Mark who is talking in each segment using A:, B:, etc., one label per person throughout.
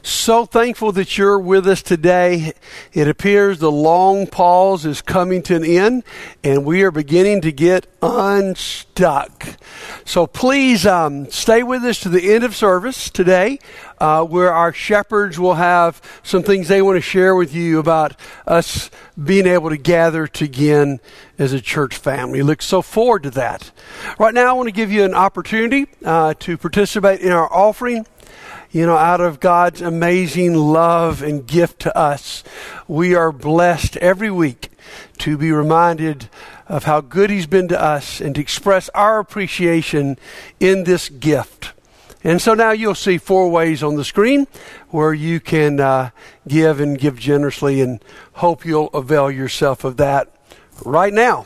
A: So thankful that you're with us today. It appears the long pause is coming to an end, and we are beginning to get unstuck. So please stay with us to the end of service today, where our shepherds will have some things they want to share with you about us being able to gather again as a church family. Look so forward to that. Right now, I want to give you an opportunity to participate in our offering. You know, out of God's amazing love and gift to us, we are blessed every week to be reminded of how good He's been to us and to express our appreciation in this gift. And so now you'll see 4 ways on the screen where you can give and give generously, and hope you'll avail yourself of that right now.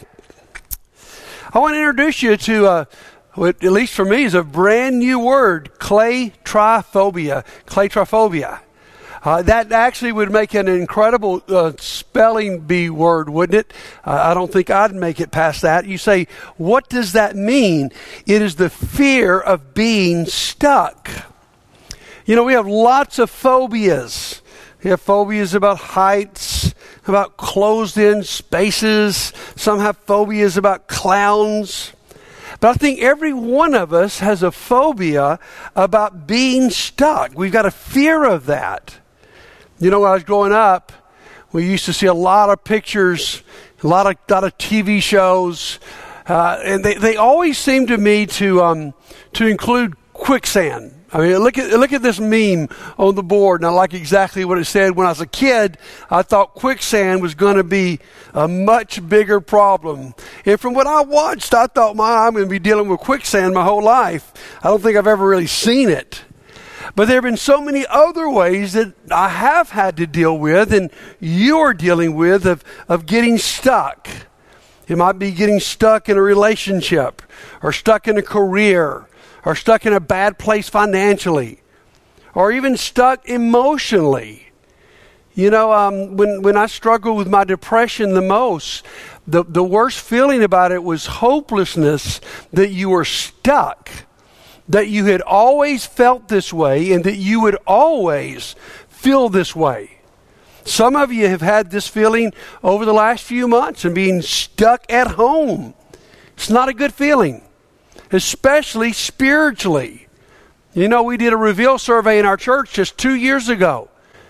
A: I want to introduce you to what, at least for me, is a brand new word, claytrophobia. Claytrophobia. That actually would make an incredible spelling bee word, wouldn't it? I don't think I'd make it past that. You say, what does that mean? It is the fear of being stuck. You know, we have lots of phobias. We have phobias about heights, about closed-in spaces. Some have phobias about clowns. But I think every one of us has a phobia about being stuck. We've got a fear of that. You know, when I was growing up, we used to see a lot of pictures, a lot of TV shows, and they always seemed to me to include quicksand. I mean, look at this meme on the board, and I like exactly what it said. When I was a kid, I thought quicksand was going to be a much bigger problem. And from what I watched, I thought, I'm going to be dealing with quicksand my whole life. I don't think I've ever really seen it. But there have been so many other ways that I have had to deal with, and you're dealing with, of getting stuck. It might be getting stuck in a relationship, or stuck in a career, or stuck in a bad place financially, or even stuck emotionally. You know, when I struggled with my depression the most, the worst feeling about it was hopelessness, that you were stuck, that you had always felt this way, and that you would always feel this way. Some of you have had this feeling over the last few months, and being stuck at home. It's not a good feeling, especially spiritually. You know, we did a Reveal survey in our church just 2 years ago.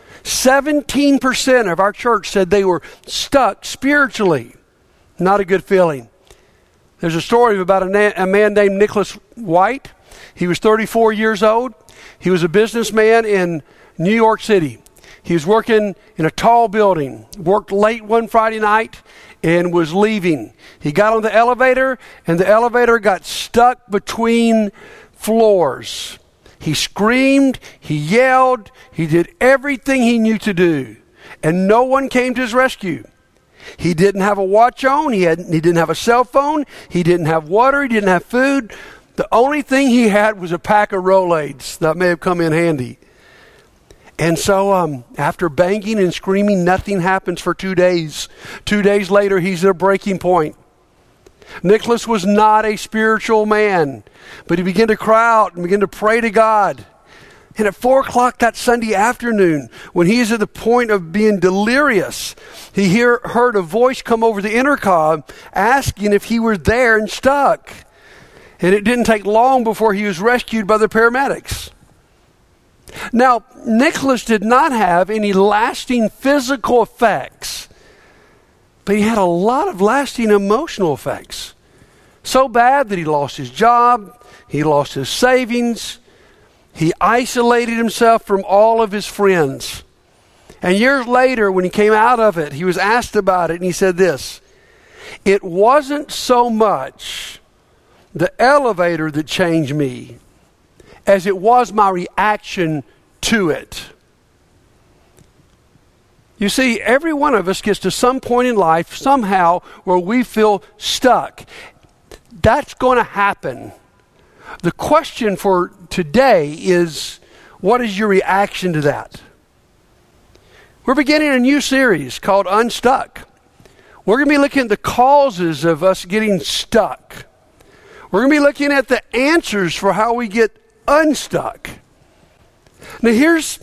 A: 17% of our church said they were stuck spiritually. Not a good feeling. There's a story about a man named Nicholas White. He was 34 years old. He was a businessman in New York City. He was working in a tall building, worked late one Friday night, and was leaving. He got on the elevator, and the elevator got stuck between floors. He screamed, he yelled, he did everything he knew to do, and no one came to his rescue. He didn't have a watch on, he didn't have a cell phone, he didn't have water, he didn't have food. The only thing he had was a pack of Rolaids. That may have come in handy. And so after banging and screaming, nothing happens for 2 days. 2 days later, he's at a breaking point. Nicholas was not a spiritual man, but he began to cry out and began to pray to God. And at 4 o'clock that Sunday afternoon, when he is at the point of being delirious, he heard a voice come over the intercom asking if he were there and stuck. And it didn't take long before he was rescued by the paramedics. Now, Nicholas did not have any lasting physical effects, but he had a lot of lasting emotional effects. So bad that he lost his job, he lost his savings, he isolated himself from all of his friends. And years later, when he came out of it, he was asked about it, and he said this: "It wasn't so much the elevator that changed me as it was my reaction to it." You see, every one of us gets to some point in life somehow where we feel stuck. That's going to happen. The question for today is, what is your reaction to that? We're beginning a new series called Unstuck. We're going to be looking at the causes of us getting stuck. We're going to be looking at the answers for how we get unstuck. Now here's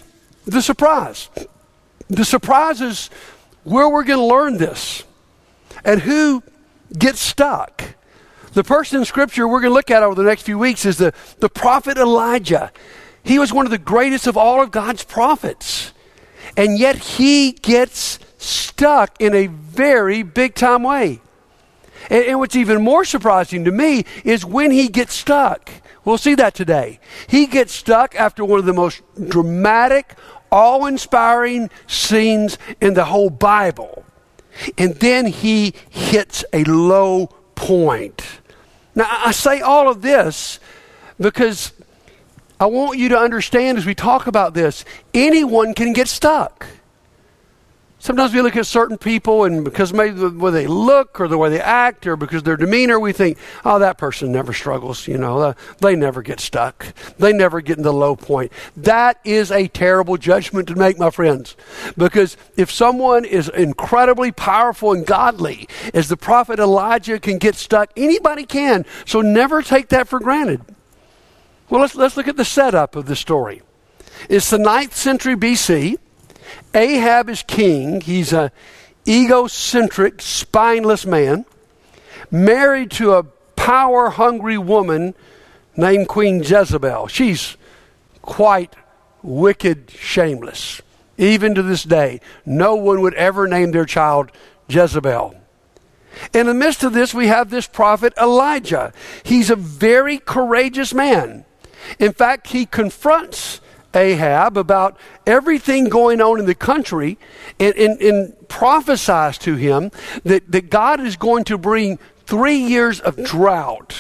A: the surprise. The surprise is where we're going to learn this and who gets stuck. The person in Scripture we're going to look at over the next few weeks is the prophet Elijah. He was one of the greatest of all of God's prophets. And yet he gets stuck in a very big time way. And what's even more surprising to me is when he gets stuck. We'll see that today. He gets stuck after one of the most dramatic, awe-inspiring scenes in the whole Bible. And then he hits a low point. Now, I say all of this because I want you to understand as we talk about this, anyone can get stuck. Sometimes we look at certain people and because maybe the way they look or the way they act or because their demeanor, we think, oh, that person never struggles, they never get stuck. They never get in the low point. That is a terrible judgment to make, my friends, because if someone is incredibly powerful and godly, as the prophet Elijah can get stuck, anybody can. So never take that for granted. Well, let's look at the setup of the story. It's the 9th century BC. Ahab is king. He's an egocentric, spineless man, married to a power-hungry woman named Queen Jezebel. She's quite wicked, shameless. Even to this day, no one would ever name their child Jezebel. In the midst of this, we have this prophet Elijah. He's a very courageous man. In fact, he confronts Ahab about everything going on in the country and prophesies to him that God is going to bring 3 years of drought.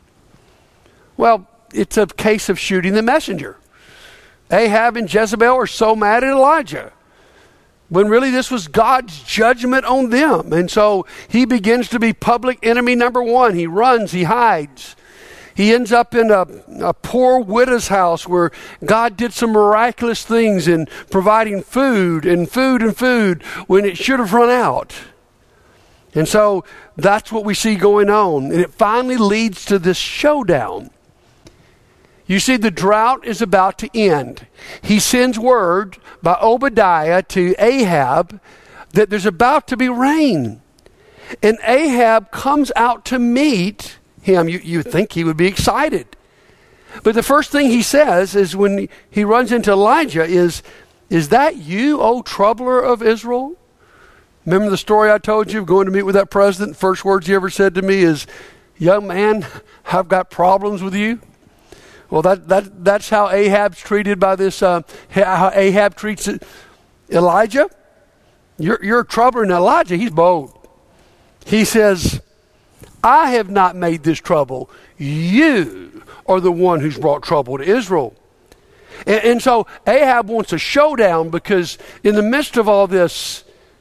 A: Well, it's a case of shooting the messenger. Ahab and Jezebel are so mad at Elijah when really this was God's judgment on them. And so he begins to be public enemy number one. He runs, he hides. He ends up in a poor widow's house where God did some miraculous things in providing food when it should have run out. And so that's what we see going on. And it finally leads to this showdown. You see, the drought is about to end. He sends word by Obadiah to Ahab that there's about to be rain. And Ahab comes out to meet him. You think he would be excited. But the first thing he says is when he runs into Elijah is that you, O troubler of Israel? Remember the story I told you of going to meet with that president? First words he ever said to me is, young man, I've got problems with you. Well, that's how Ahab's treated by this, how Ahab treats Elijah. You're a troubler. And Elijah, he's bold. He says, I have not made this trouble. You are the one who's brought trouble to Israel. And so Ahab wants a showdown because in the midst of all this,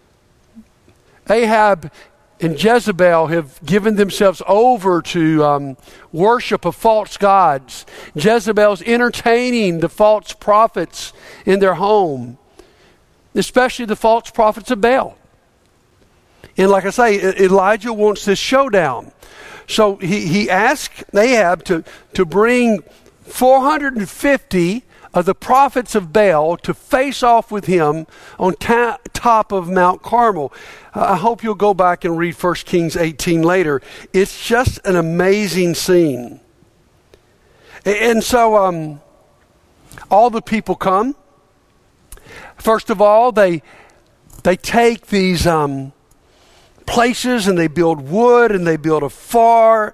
A: Ahab and Jezebel have given themselves over to worship of false gods. Jezebel's entertaining the false prophets in their home, especially the false prophets of Baal. And like I say, Elijah wants this showdown. So he asked Ahab to bring 450 of the prophets of Baal to face off with him on top of Mount Carmel. I hope you'll go back and read 1 Kings 18 later. It's just an amazing scene. And so all the people come. First of all, they take these places and they build wood and they build a fire.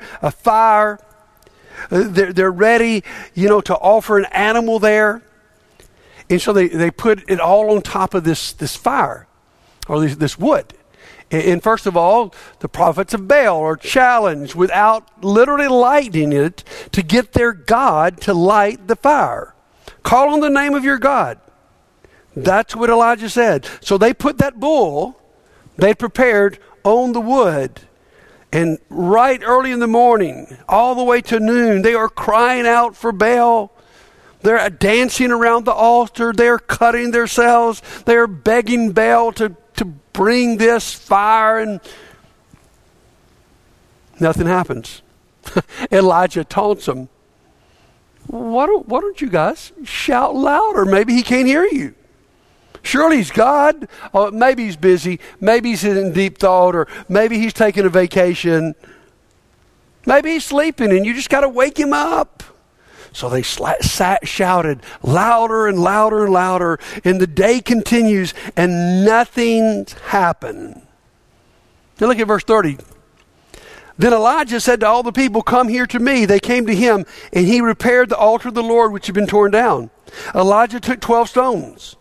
A: They're ready, to offer an animal there. And so they put it all on top of this fire or this wood. And first of all, the prophets of Baal are challenged without literally lighting it to get their God to light the fire. Call on the name of your God. That's what Elijah said. So they put that bull they prepared on the wood. And right early in the morning, all the way to noon, they are crying out for Baal. They're dancing around the altar. They're cutting themselves. They're begging Baal to bring this fire, and nothing happens. Elijah taunts them. Why don't you guys shout louder? Maybe he can't hear you. Surely he's God. Oh, maybe he's busy. Maybe he's in deep thought, or maybe he's taking a vacation. Maybe he's sleeping and you just got to wake him up. So they shouted louder and louder and louder, and the day continues and nothing's happened. Now look at verse 30. Then Elijah said to all the people, "Come here to me." They came to him, and he repaired the altar of the Lord which had been torn down. Elijah took 12 stones,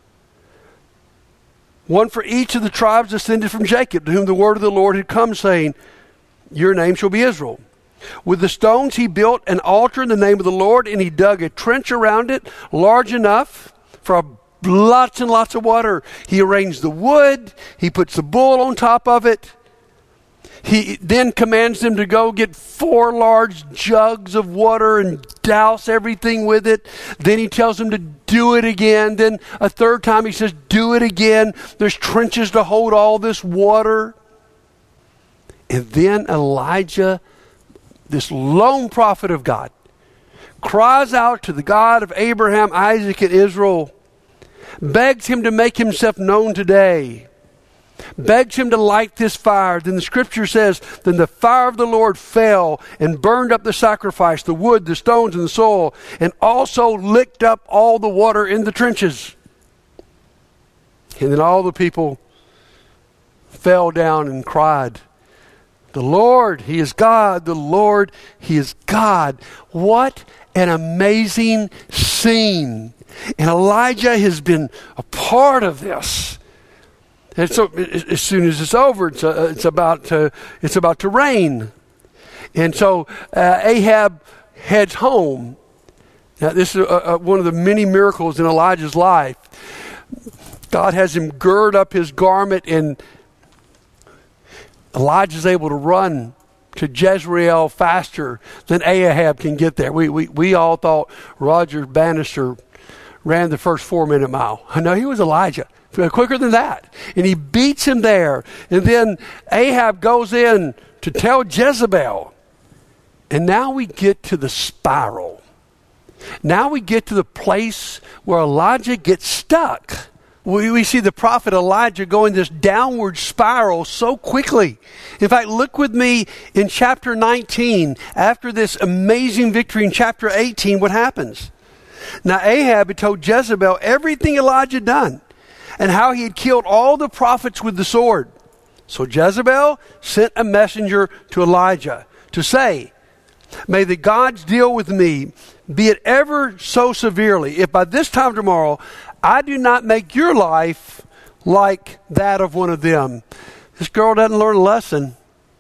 A: one for each of the tribes descended from Jacob, to whom the word of the Lord had come, saying, "Your name shall be Israel." With the stones he built an altar in the name of the Lord, and he dug a trench around it, large enough for lots and lots of water. He arranged the wood. He puts the bull on top of it. He then commands them to go get 4 large jugs of water and douse everything with it. Then he tells them to do it again. Then a third time he says, do it again. There's trenches to hold all this water. And then Elijah, this lone prophet of God, cries out to the God of Abraham, Isaac, and Israel, begs him to make himself known today, begs him to light this fire. Then the scripture says, then the fire of the Lord fell and burned up the sacrifice, the wood, the stones, and the soil, and also licked up all the water in the trenches. And then all the people fell down and cried, "The Lord, He is God. The Lord, He is God." What an amazing scene. And Elijah has been a part of this. And so as soon as it's over, it's about to rain. And so Ahab heads home. Now this is one of the many miracles in Elijah's life. God has him gird up his garment, and Elijah's able to run to Jezreel faster than Ahab can get there. We all thought Roger Bannister ran the first 4-minute mile. No, he was Elijah. Quicker than that. And he beats him there. And then Ahab goes in to tell Jezebel. And now we get to the spiral. Now we get to the place where Elijah gets stuck. We see the prophet Elijah going this downward spiral so quickly. In fact, look with me in chapter 19. After this amazing victory in chapter 18, what happens? Now Ahab had told Jezebel everything Elijah had done, and how he had killed all the prophets with the sword. So Jezebel sent a messenger to Elijah to say, "May the gods deal with me, be it ever so severely, if by this time tomorrow I do not make your life like that of one of them." This girl doesn't learn a lesson.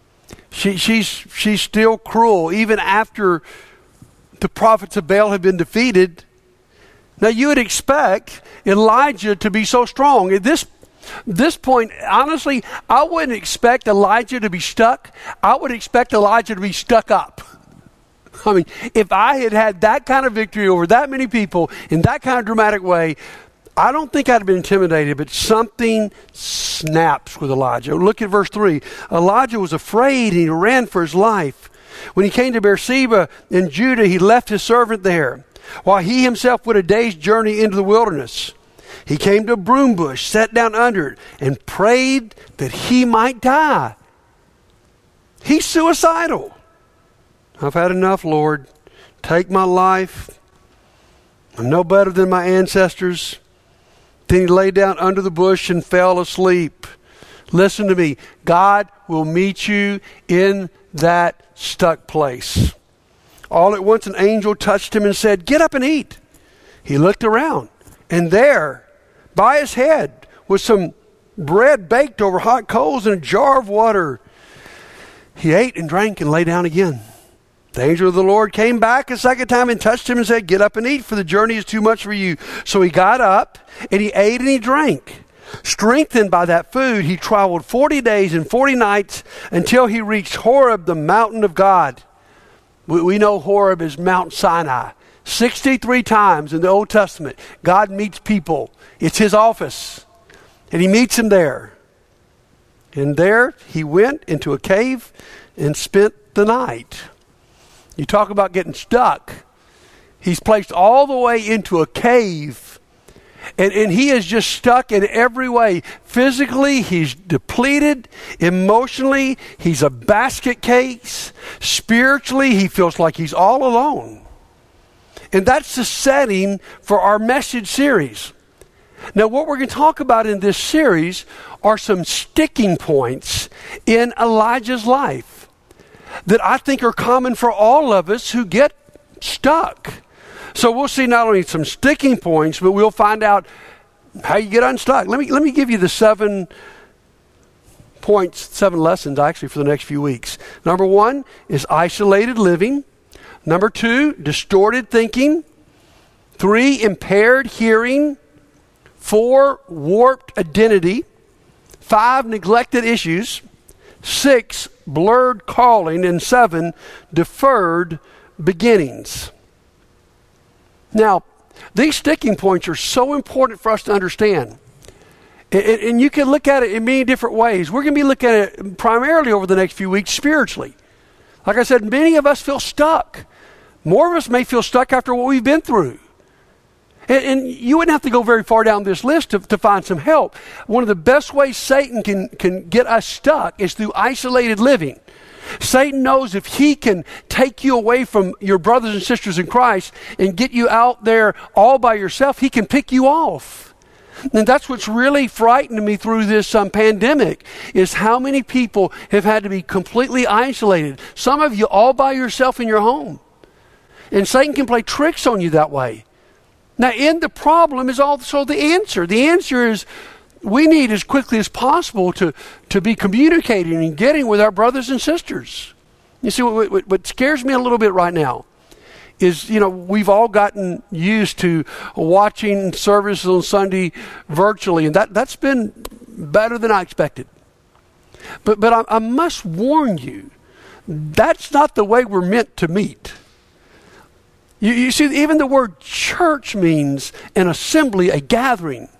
A: She's still cruel, even after the prophets of Baal have been defeated. Now you would expect Elijah to be so strong. At this point, honestly, I wouldn't expect Elijah to be stuck. I would expect Elijah to be stuck up. I mean, if I had had that kind of victory over that many people in that kind of dramatic way, I don't think I'd have been intimidated, but something snaps with Elijah. Look at verse 3. Elijah was afraid and he ran for his life. When he came to Beersheba in Judah, he left his servant there, while he himself went a day's journey into the wilderness. He came to a broom bush, sat down under it, and prayed that he might die. He's suicidal. "I've had enough, Lord. Take my life. I'm no better than my ancestors." Then he lay down under the bush and fell asleep. Listen to me. God will meet you in that stuck place. All at once an angel touched him and said, "Get up and eat." He looked around, and there, by his head, was some bread baked over hot coals and a jar of water. He ate and drank and lay down again. The angel of the Lord came back a second time and touched him and said, "Get up and eat, for the journey is too much for you." So he got up, and he ate and he drank. Strengthened by that food, he traveled 40 days and 40 nights until he reached Horeb, the mountain of God. We know Horeb is Mount Sinai. 63 times in the Old Testament, God meets people. It's his office. And he meets him there. And there he went into a cave and spent the night. You talk about getting stuck. He's placed all the way into a cave. And he is just stuck in every way. Physically, he's depleted. Emotionally, he's a basket case. Spiritually, he feels like he's all alone. And that's the setting for our message series. Now, what we're going to talk about in this series are some sticking points in Elijah's life that I think are common for all of us who get stuck. So we'll see not only some sticking points, but we'll find out how you get unstuck. Let me give you the 7 points, 7 lessons actually for the next few weeks. Number 1 is isolated living. Number 2, distorted thinking. 3, impaired hearing. 4, warped identity. 5, neglected issues. 6, blurred calling. And 7, deferred beginnings. Now, these sticking points are so important for us to understand. And you can look at it in many different ways. We're going to be looking at it primarily over the next few weeks spiritually. Like I said, many of us feel stuck. More of us may feel stuck after what we've been through. And you wouldn't have to go very far down this list to find some help. One of the best ways Satan can get us stuck is through isolated living. Satan knows if he can take you away from your brothers and sisters in Christ and get you out there all by yourself, he can pick you off. And that's what's really frightened me through this pandemic, is how many people have had to be completely isolated. Some of you all by yourself in your home. And Satan can play tricks on you that way. Now, in the problem is also the answer. The answer is we need as quickly as possible to be communicating and getting with our brothers and sisters. You see, what scares me a little bit right now is, we've all gotten used to watching services on Sunday virtually, and that's been better than I expected. But I must warn you, that's not the way we're meant to meet. You see, even the word church means an assembly, a gathering.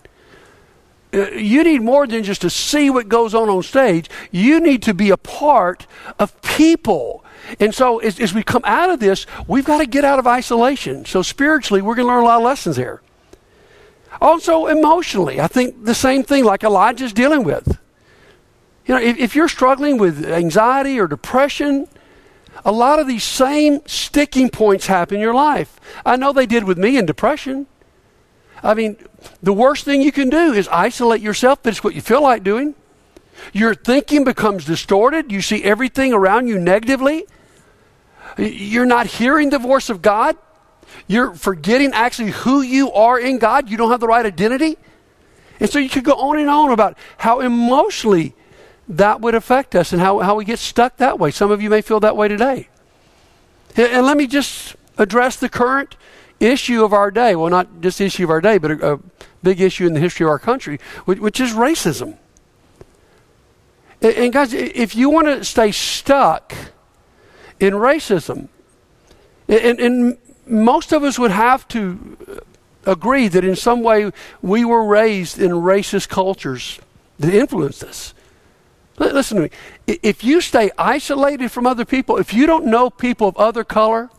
A: You need more than just to see what goes on stage. You need to be a part of people. And so as we come out of this, we've got to get out of isolation. So spiritually, we're going to learn a lot of lessons there. Also, emotionally, I think the same thing like Elijah's dealing with. If you're struggling with anxiety or depression, a lot of these same sticking points happen in your life. I know they did with me in depression. I mean, the worst thing you can do is isolate yourself, but it's what you feel like doing. Your thinking becomes distorted. You see everything around you negatively. You're not hearing the voice of God. You're forgetting actually who you are in God. You don't have the right identity. And so you could go on and on about how emotionally that would affect us and how we get stuck that way. Some of you may feel that way today. And let me just address the current issue of our day. Well, not just the issue of our day, but a big issue in the history of our country, which is racism. And guys, if you want to stay stuck in racism, and most of us would have to agree that in some way we were raised in racist cultures that influenced us. Listen to me. If you stay isolated from other people, if you don't know people of other color,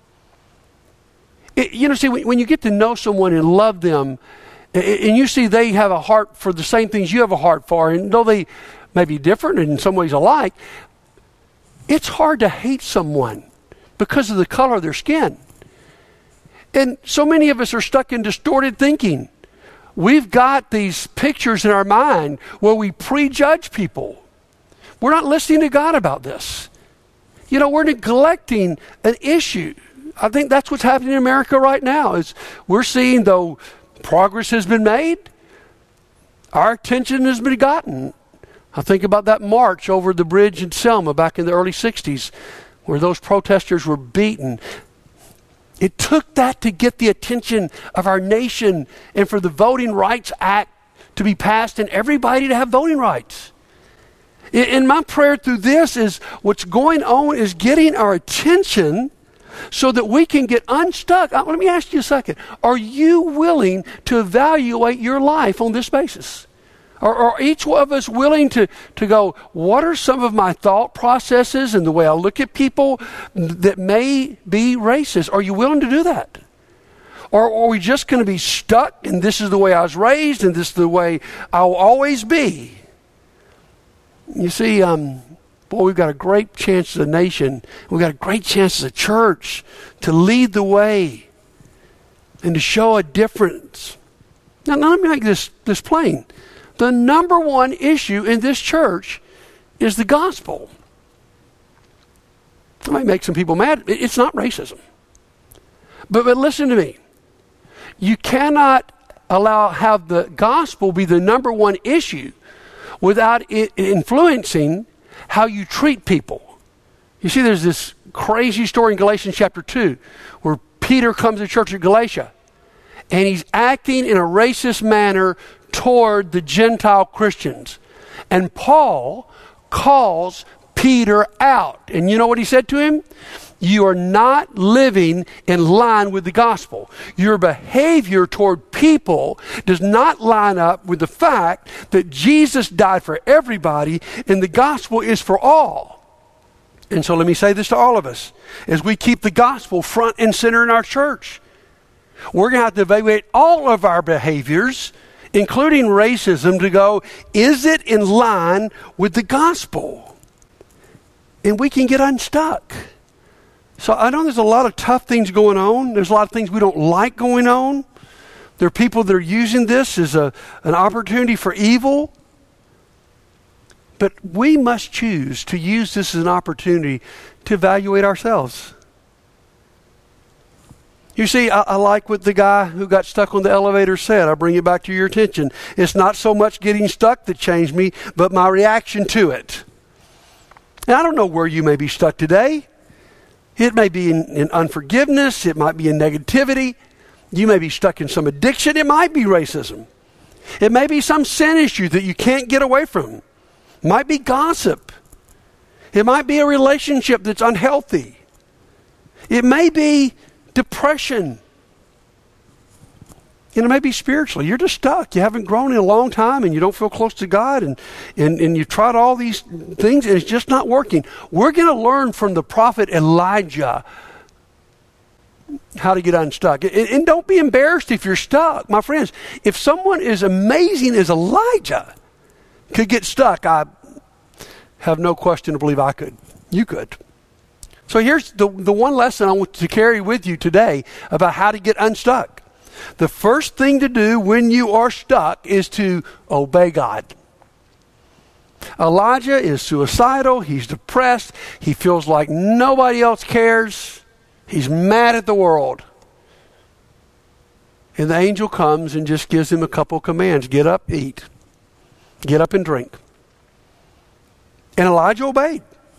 A: see, when you get to know someone and love them, and you see they have a heart for the same things you have a heart for, and though they may be different and in some ways alike, it's hard to hate someone because of the color of their skin. And so many of us are stuck in distorted thinking. We've got these pictures in our mind where we prejudge people. We're not listening to God about this. We're neglecting an issue. I think that's what's happening in America right now. Is we're seeing, though progress has been made, our attention has been gotten. I think about that march over the bridge in Selma back in the early 60s where those protesters were beaten. It took that to get the attention of our nation and for the Voting Rights Act to be passed and everybody to have voting rights. And my prayer through this is what's going on is getting our attention so that we can get unstuck. Let me ask you a second. Are you willing to evaluate your life on this basis? Are each of us willing to go, what are some of my thought processes and the way I look at people that may be racist? Are you willing to do that? Or are we just going to be stuck, and this is the way I was raised, and this is the way I'll always be? You see, we've got a great chance as a nation. We've got a great chance as a church to lead the way and to show a difference. Now let me make this plain. The number one issue in this church is the gospel. It might make some people mad. It's not racism. But listen to me. You cannot have the gospel be the number one issue without it influencing how you treat people. You see, there's this crazy story in Galatians chapter 2 where Peter comes to the church at Galatia and he's acting in a racist manner toward the Gentile Christians. And Paul calls Peter out. And you know what he said to him? You are not living in line with the gospel. Your behavior toward people does not line up with the fact that Jesus died for everybody and the gospel is for all. And so let me say this to all of us. As we keep the gospel front and center in our church, we're going to have to evaluate all of our behaviors, including racism, to go, is it in line with the gospel? And we can get unstuck. So I know there's a lot of tough things going on. There's a lot of things we don't like going on. There are people that are using this as an opportunity for evil. But we must choose to use this as an opportunity to evaluate ourselves. You see, I like what the guy who got stuck on the elevator said. I'll bring it back to your attention. It's not so much getting stuck that changed me, but my reaction to it. And I don't know where you may be stuck today. It may be in unforgiveness. It might be in negativity. You may be stuck in some addiction. It might be racism. It may be some sin issue that you can't get away from. It might be gossip. It might be a relationship that's unhealthy. It may be depression. And it may be spiritually. You're just stuck. You haven't grown in a long time and you don't feel close to God and you've tried all these things and it's just not working. We're going to learn from the prophet Elijah how to get unstuck. And don't be embarrassed if you're stuck. My friends, if someone as amazing as Elijah could get stuck, I have no question to believe I could. You could. So here's the one lesson I want to carry with you today about how to get unstuck. The first thing to do when you are stuck is to obey God. Elijah is suicidal. He's depressed. He feels like nobody else cares. He's mad at the world. And the angel comes and just gives him a couple of commands. Get up, eat. Get up and drink. And Elijah obeyed.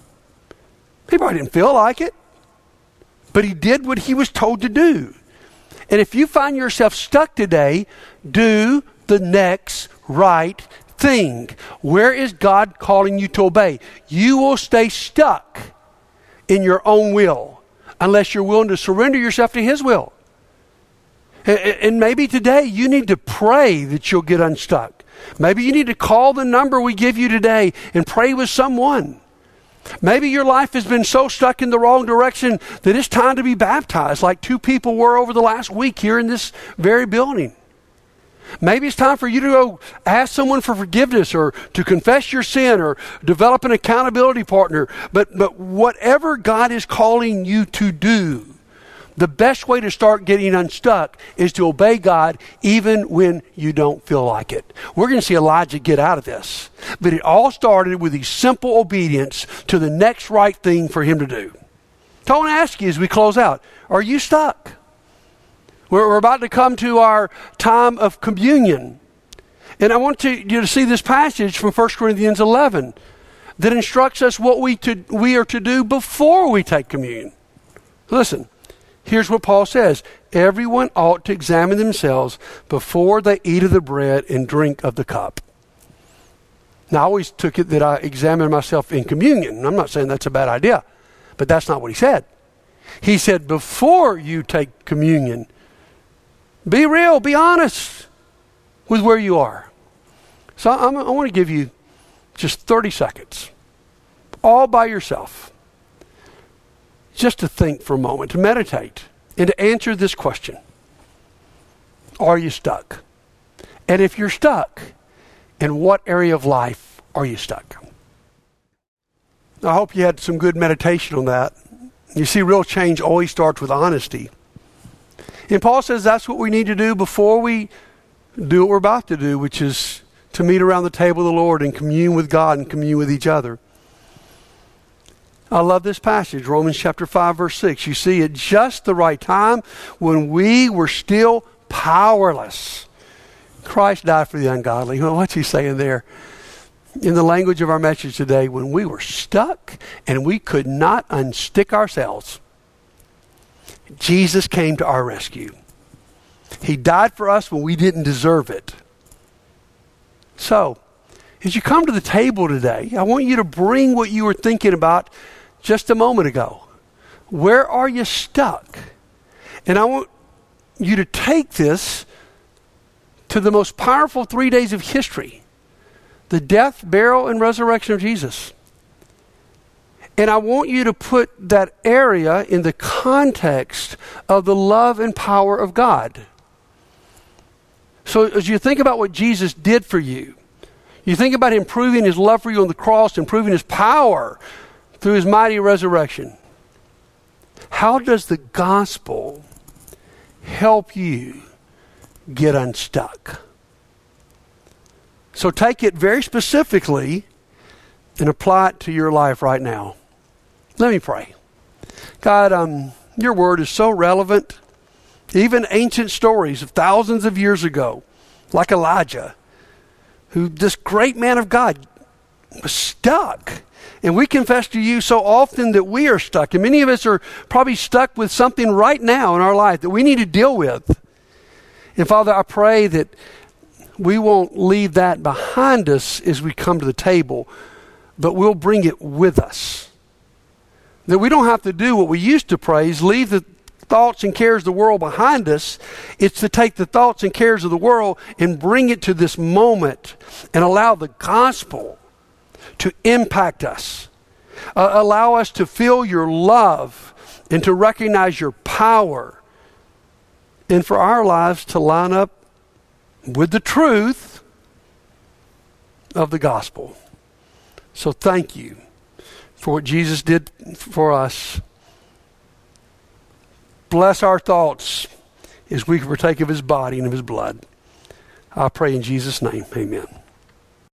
A: He probably didn't feel like it, but he did what he was told to do. And if you find yourself stuck today, do the next right thing. Where is God calling you to obey? You will stay stuck in your own will unless you're willing to surrender yourself to His will. And maybe today you need to pray that you'll get unstuck. Maybe you need to call the number we give you today and pray with someone. Maybe your life has been so stuck in the wrong direction that it's time to be baptized, like 2 people were over the last week here in this very building. Maybe it's time for you to go ask someone for forgiveness or to confess your sin or develop an accountability partner. But whatever God is calling you to do, the best way to start getting unstuck is to obey God even when you don't feel like it. We're going to see Elijah get out of this. But it all started with his simple obedience to the next right thing for him to do. So I want to ask you as we close out, are you stuck? We're about to come to our time of communion. And I want you to see this passage from 1 Corinthians 11 that instructs us what we are to do before we take communion. Listen. Here's what Paul says. Everyone ought to examine themselves before they eat of the bread and drink of the cup. Now, I always took it that I examined myself in communion. I'm not saying that's a bad idea, but that's not what he said. He said, before you take communion, be real, be honest with where you are. So I want to give you just 30 seconds, all by yourself. Just to think for a moment, to meditate, and to answer this question. are you stuck? And if you're stuck, in what area of life are you stuck? I hope you had some good meditation on that. You see, real change always starts with honesty. And Paul says that's what we need to do before we do what we're about to do, which is to meet around the table of the Lord and commune with God and commune with each other. I love this passage, Romans chapter 5, verse 6. You see, at just the right time, when we were still powerless, Christ died for the ungodly. Well, what's he saying there? In the language of our message today, when we were stuck and we could not unstick ourselves, Jesus came to our rescue. He died for us when we didn't deserve it. So, as you come to the table today, I want you to bring what you were thinking about just a moment ago. Where are you stuck? And I want you to take this to the most powerful 3 days of history. The death, burial, and resurrection of Jesus. And I want you to put that area in the context of the love and power of God. So as you think about what Jesus did for you, you think about him proving his love for you on the cross and proving his power through his mighty resurrection. How does the gospel help you get unstuck? So take it very specifically and apply it to your life right now. Let me pray. God, your word is so relevant. Even ancient stories of thousands of years ago, like Elijah, who this great man of God was stuck. And we confess to you so often that we are stuck. And many of us are probably stuck with something right now in our life that we need to deal with. And Father, I pray that we won't leave that behind us as we come to the table, but we'll bring it with us. That we don't have to do what we used to praise, leave the thoughts and cares of the world behind us. It's to take the thoughts and cares of the world and bring it to this moment and allow the gospel to impact us. Allow us to feel your love and to recognize your power. And for our lives to line up with the truth of the gospel. So thank you for what Jesus did for us. Bless our thoughts as we partake of his body and of his blood. I pray in Jesus' name, amen.